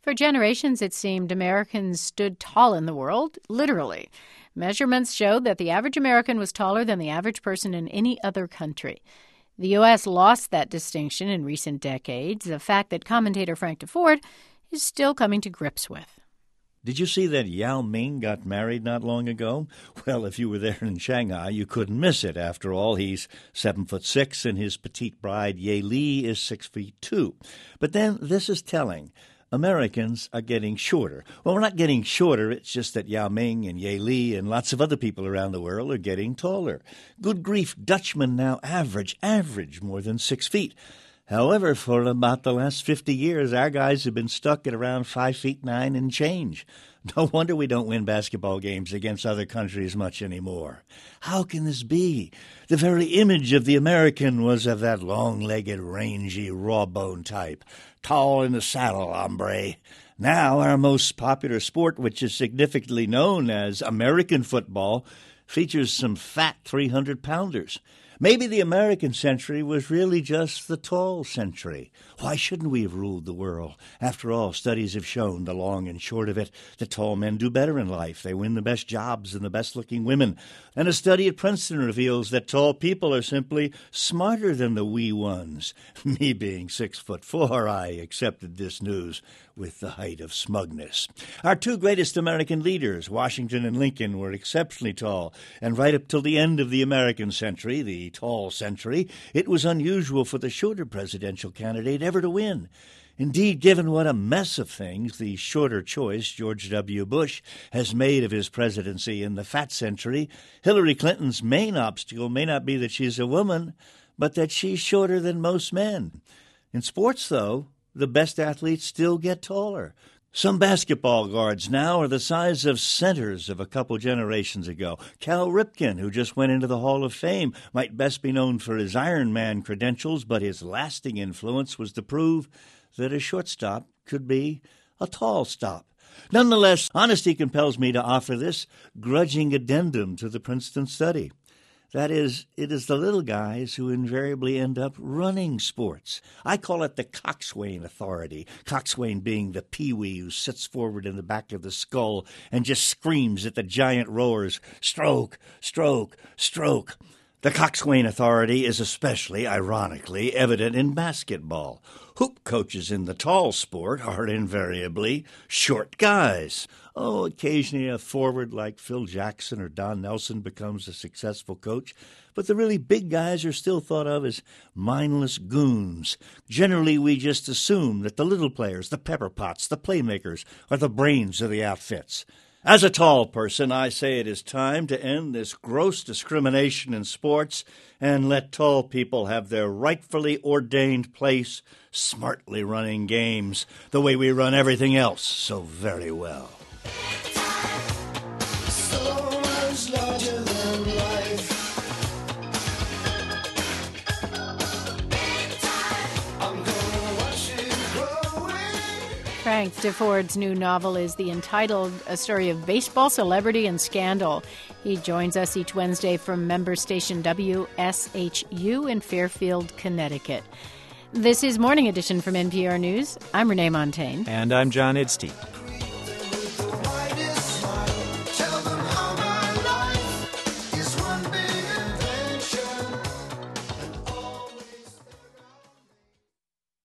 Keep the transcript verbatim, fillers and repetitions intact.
For generations, it seemed Americans stood tall in the world, literally. Measurements showed that the average American was taller than the average person in any other country. The U S lost that distinction in recent decades, a fact that commentator Frank Deford is still coming to grips with. Did you see that Yao Ming got married not long ago? Well, if you were there in Shanghai, you couldn't miss it. After all, he's seven foot six, and his petite bride, Ye Li, is six feet two. But then this is telling. Americans are getting shorter. Well, we're not getting shorter. It's just that Yao Ming and Ye Li and lots of other people around the world are getting taller. Good grief, Dutchmen now average, average more than six feet. However, for about the last fifty years, our guys have been stuck at around five feet nine and change. No wonder we don't win basketball games against other countries much anymore. How can this be? The very image of the American was of that long-legged, rangy, raw-boned type. Tall in the saddle, hombre. Now our most popular sport, which is significantly known as American football, features some fat three hundred pounders. Maybe the American century was really just the tall century. Why shouldn't we have ruled the world? After all, studies have shown, the long and short of it, that tall men do better in life. They win the best jobs and the best-looking women. And a study at Princeton reveals that tall people are simply smarter than the wee ones. Me being six foot four, I accepted this news with the height of smugness. Our two greatest American leaders, Washington and Lincoln, were exceptionally tall. And right up till the end of the American century, the tall century, it was unusual for the shorter presidential candidate ever to win. Indeed, given what a mess of things the shorter choice, George W. Bush, has made of his presidency in the fat century, Hillary Clinton's main obstacle may not be that she's a woman, but that she's shorter than most men. In sports, though, the best athletes still get taller. Some basketball guards now are the size of centers of a couple generations ago. Cal Ripken, who just went into the Hall of Fame, might best be known for his Iron Man credentials, but his lasting influence was to prove that a shortstop could be a tall stop. Nonetheless, honesty compels me to offer this grudging addendum to the Princeton study. That is, it is the little guys who invariably end up running sports. I call it the coxswain authority, coxswain being the peewee who sits forward in the back of the skull and just screams at the giant rowers, stroke, stroke, stroke. The coxswain authority is especially, ironically, evident in basketball. Hoop coaches in the tall sport are invariably short guys. Oh, occasionally a forward like Phil Jackson or Don Nelson becomes a successful coach, but the really big guys are still thought of as mindless goons. Generally, we just assume that the little players, the pepper pots, the playmakers, are the brains of the outfits. As a tall person, I say it is time to end this gross discrimination in sports and let tall people have their rightfully ordained place smartly running games the way we run everything else so very well. So much larger than life. I'm gonna watch it growing. Frank Deford's new novel is The Entitled, a story of baseball, celebrity, and scandal. He joins us each Wednesday from member station W S H U in Fairfield, Connecticut. This is Morning Edition from N P R News. I'm Renee Montaigne. And I'm John Idstein.